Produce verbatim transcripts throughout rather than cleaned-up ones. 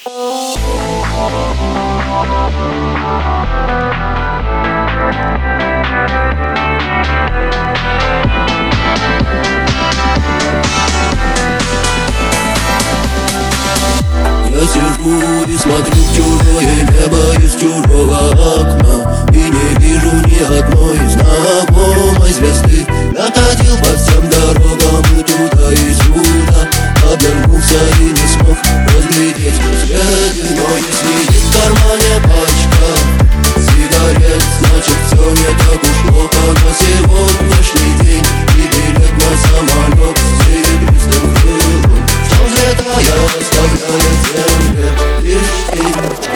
Я сижу и смотрю в чужое небо из чужого окна, и не вижу ни одной знакомой звезды. Я ходил по всем дорогам и туда и сюда, обернулся и не смог разглядеть следы. Но если есть в кармане пачка сигарет, значит все не так уж плохо на сегодняшний день. И билет на самолет с серебристым крылом, что взлетая оставляет земле лишь тень.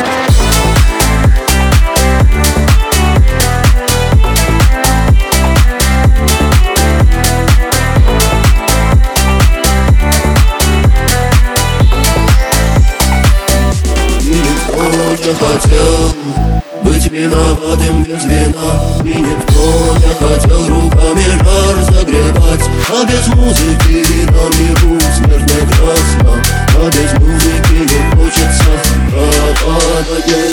Не хотел быть виноватым без вина, и никто не хотел руками жар загревать. А без музыки на миру смерть прекрасна, а без музыки не хочется пропадать. Я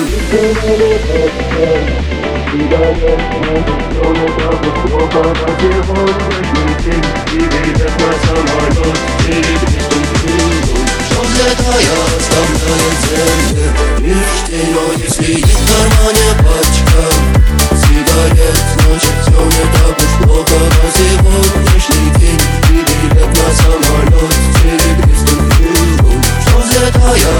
оставляет земле лишь тень. Но если есть в кармане пачка сигарет, значит все не так уж плохо на сегодняшний день. И билет на самолет с серебристым крылом, что взлетая